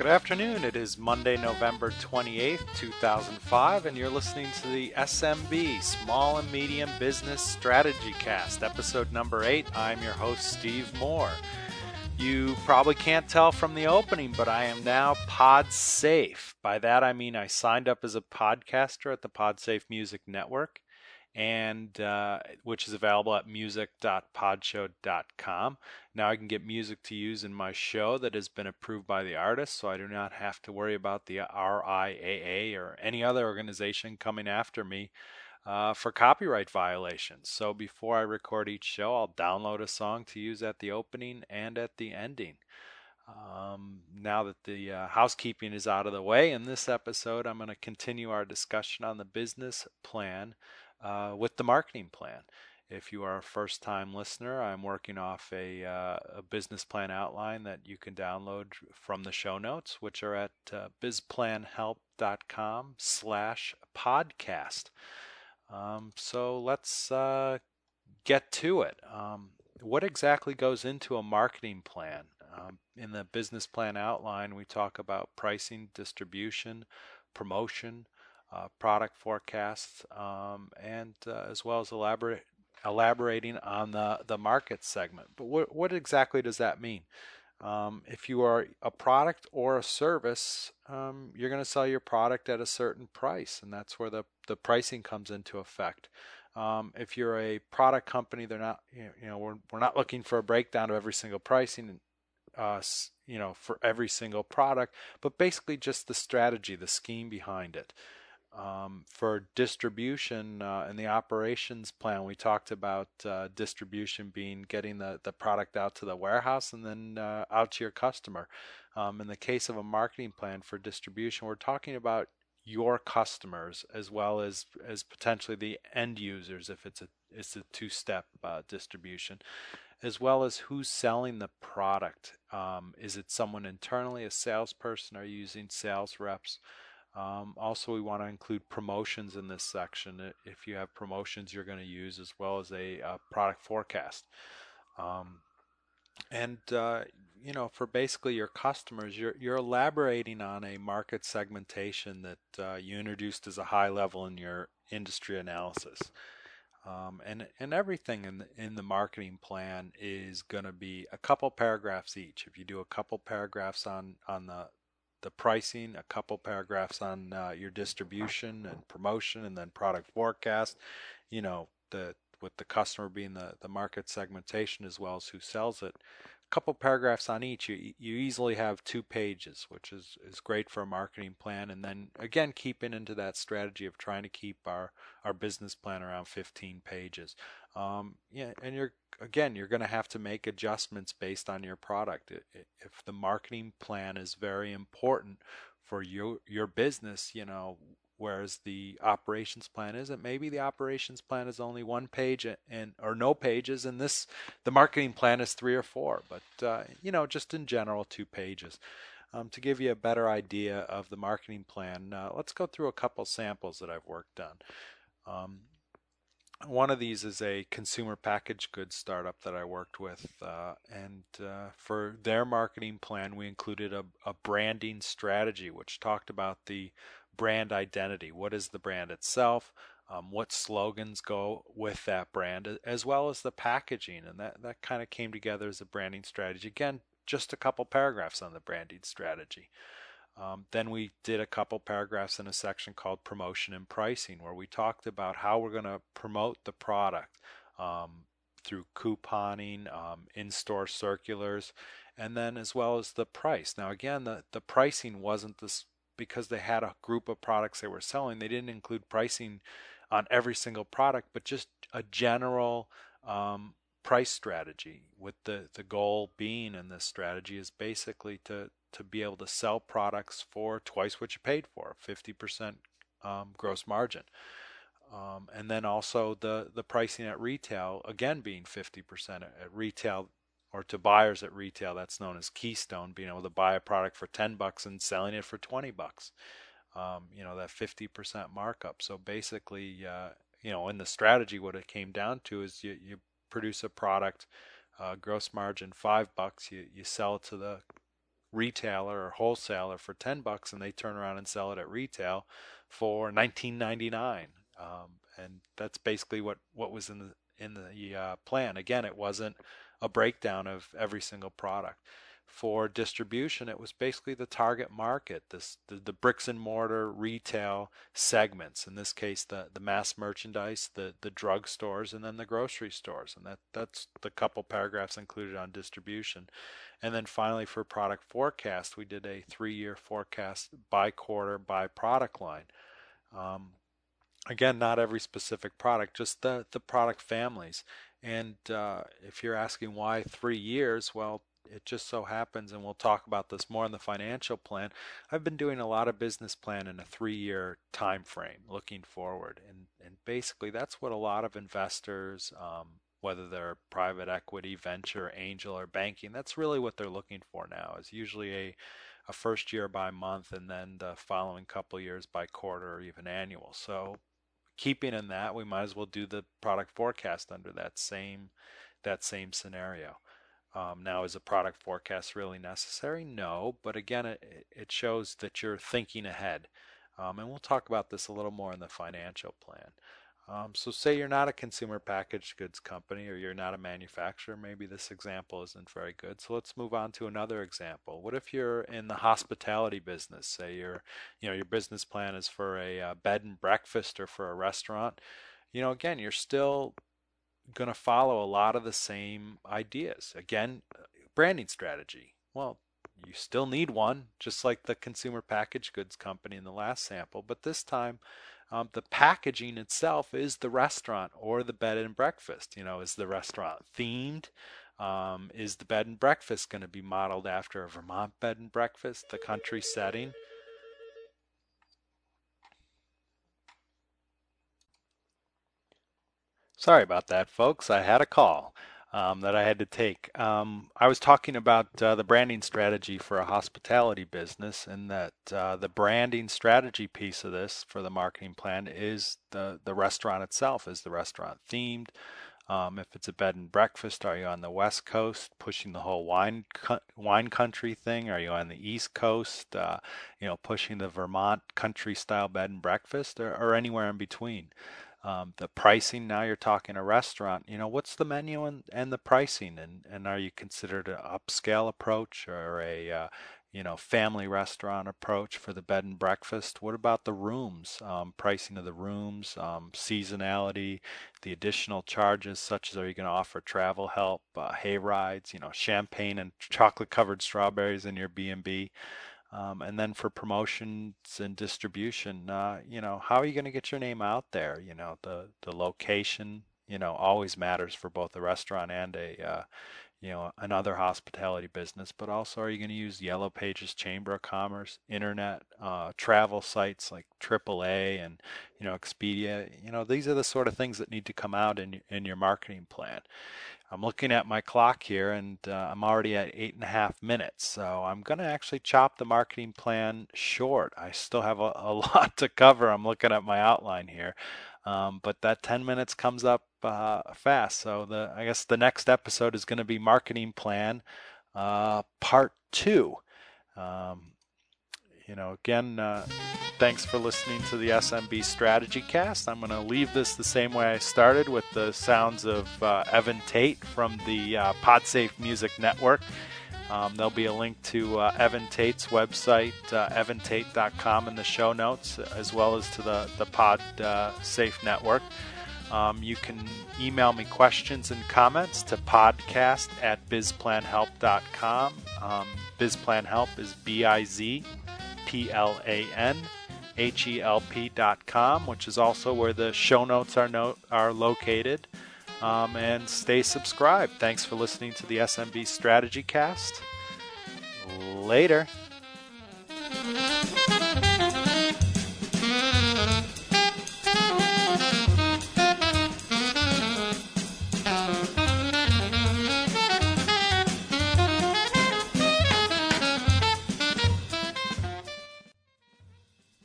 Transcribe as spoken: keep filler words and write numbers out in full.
Good afternoon. It is Monday, November twenty-eighth, two thousand five, and you're listening to the S M B, Small and Medium Business Strategy Cast, episode number eight. I'm your host, Steve Moore. You probably can't tell from the opening, but I am now PodSafe. By that, I mean I signed up as a podcaster at the PodSafe Music Network, and uh, which is available at music dot podshow dot com. Now I can get music to use in my show that has been approved by the artist, so I do not have to worry about the R I A A or any other organization coming after me uh, for copyright violations. So before I record each show, I'll download a song to use at the opening and at the ending. Um, now that the uh, housekeeping is out of the way, in this episode, I'm going to continue our discussion on the business plan uh, with the marketing plan. If you are a first-time listener, I'm working off a, uh, a business plan outline that you can download from the show notes, which are at uh, bizplanhelp.com slash podcast. Um, so let's uh, get to it. Um, what exactly goes into a marketing plan? Um, in the business plan outline, we talk about pricing, distribution, promotion, uh, product forecasts, um, and uh, as well as elaborate, elaborating on the, the market segment. But what, what exactly does that mean? Um, if you are a product or a service, um, you're going to sell your product at a certain price, and that's where the, the pricing comes into effect. Um, if you're a product company, they're not, you know, you know, we're, we're not looking for a breakdown of every single pricing, uh, you know, for every single product, but basically just the strategy, the scheme behind it. Um, for distribution uh, and the operations plan, we talked about uh, distribution being getting the, the product out to the warehouse and then uh, out to your customer. Um, in the case of a marketing plan for distribution, we're talking about your customers as well as as potentially the end users if it's a it's a two-step uh, distribution, as well as who's selling the product. Um, is it someone internally, a salesperson? Are you using sales reps? Um, also, we want to include promotions in this section. If you have promotions you're going to use, as well as a uh, product forecast. Um, and uh, you know, for basically your customers, you're you're elaborating on a market segmentation that uh, you introduced as a high level in your industry analysis. Um, and and everything in the, in the marketing plan is going to be a couple paragraphs each. If you do a couple paragraphs on on the the pricing, a couple paragraphs on uh, your distribution and promotion, and then product forecast, you know, the with the customer being the, the market segmentation as well as who sells it. A couple paragraphs on each, you you easily have two pages, which is, is great for a marketing plan. And then again, keeping into that strategy of trying to keep our, our business plan around fifteen pages. Um, yeah, and you're again, you're going to have to make adjustments based on your product. If the marketing plan is very important for your your business, you know, whereas the operations plan isn't, maybe the operations plan is only one page and or no pages, and this the marketing plan is three or four. But uh, you know, just in general, two pages. Um, to give you a better idea of the marketing plan, uh, let's go through a couple samples that I've worked on. Um, one of these is a consumer packaged goods startup that I worked with, uh, and uh, for their marketing plan, we included a, a branding strategy, which talked about the brand identity. What is the brand itself? Um, what slogans go with that brand, as well as the packaging, and that, that kind of came together as a branding strategy. Again, just a couple paragraphs on the branding strategy. Um, then we did a couple paragraphs in a section called promotion and pricing, where we talked about how we're going to promote the product um, through couponing, um, in-store circulars, and then as well as the price. Now again, the, the pricing wasn't this because they had a group of products they were selling. They didn't include pricing on every single product, but just a general um, price strategy, with the, the goal being in this strategy is basically to to be able to sell products for twice what you paid for, fifty percent um, gross margin. Um, and then also the, the pricing at retail, again, being fifty percent at retail, or to buyers at retail. That's known as Keystone, being able to buy a product for ten bucks and selling it for twenty bucks. Um, you know, that fifty percent markup. So basically, uh, you know, in the strategy, what it came down to is you, you produce a product, uh, gross margin five bucks, you, you sell it to the retailer or wholesaler for ten bucks, and they turn around and sell it at retail for nineteen ninety-nine. Um, and that's basically what, what was in the in the uh, plan. Again, it wasn't a breakdown of every single product. For distribution, it was basically the target market, this the, the bricks and mortar retail segments. In this case, the, the mass merchandise, the the drug stores, and then the grocery stores. And that that's the couple paragraphs included on distribution. And then finally, for product forecast, we did a three-year forecast by quarter, by product line. Um, again, not every specific product, just the the product families. And uh, if you're asking why three years, well, it just so happens, and we'll talk about this more in the financial plan, I've been doing a lot of business plan in a three-year time frame looking forward. And, and basically that's what a lot of investors, um, whether they're private equity, venture, angel, or banking, that's really what they're looking for now, is usually a, a first year by month and then the following couple years by quarter or even annual. So keeping in that, we might as well do the product forecast under that same that same scenario. Um, now, is a product forecast really necessary? No, but again, it, it shows that you're thinking ahead. Um, and we'll talk about this a little more in the financial plan. Um, so say you're not a consumer packaged goods company, or you're not a manufacturer, maybe this example isn't very good. So let's move on to another example. What if you're in the hospitality business? Say your, you know, your business plan is for a uh, bed and breakfast or for a restaurant. You know, again, you're still going to follow a lot of the same ideas. Again, branding strategy. Well, you still need one, just like the consumer packaged goods company in the last sample, but this time um, the packaging itself is the restaurant or the bed and breakfast. You know, is the restaurant themed? Um, is the bed and breakfast going to be modeled after a Vermont bed and breakfast, the country setting? Sorry about that, folks. I had a call um, that I had to take. Um, I was talking about uh, the branding strategy for a hospitality business, and that uh, the branding strategy piece of this for the marketing plan is the the restaurant itself. Is the restaurant themed? Um, if it's a bed and breakfast, are you on the West Coast pushing the whole wine co- wine country thing? Are you on the East Coast, uh, you know, pushing the Vermont country style bed and breakfast, or, or anywhere in between? Um, the pricing, now you're talking a restaurant, you know, what's the menu and, and the pricing, and, and are you considered an upscale approach or a uh, you know, family restaurant approach for the bed and breakfast? What about the rooms, um, pricing of the rooms, um, seasonality, the additional charges, such as, are you going to offer travel help, uh, hay rides, you know, champagne and chocolate covered strawberries in your B and B? Um, and then for promotions and distribution, uh, you know, how are you going to get your name out there? You know, the the location, you know, always matters for both a restaurant and a uh, you know, another hospitality business. But also, are you going to use Yellow Pages, Chamber of Commerce, internet, uh, travel sites like triple A and, you know, Expedia? You know, these are the sort of things that need to come out in in your marketing plan. I'm looking at my clock here, and uh, I'm already at eight and a half minutes. So I'm going to actually chop the marketing plan short. I still have a, a lot to cover. I'm looking at my outline here. Um, but that ten minutes comes up uh, fast. So the I guess the next episode is going to be marketing plan uh, part two. Um, you know, again, uh, thanks for listening to the S M B Strategy Cast. I'm going to leave this the same way I started, with the sounds of uh, Evan Tate from the uh, PodSafe Music Network. Um, there'll be a link to uh, Evan Tate's website, uh, evan tate dot com, in the show notes, as well as to the, the PodSafe uh, network. Um, you can email me questions and comments to podcast at bizplanhelp dot com. Um, BizPlanHelp is B I Z P L A N H E L P dot com, which is also where the show notes are, no- are located. Um, and stay subscribed. Thanks for listening to the S M B Strategy Cast. Later.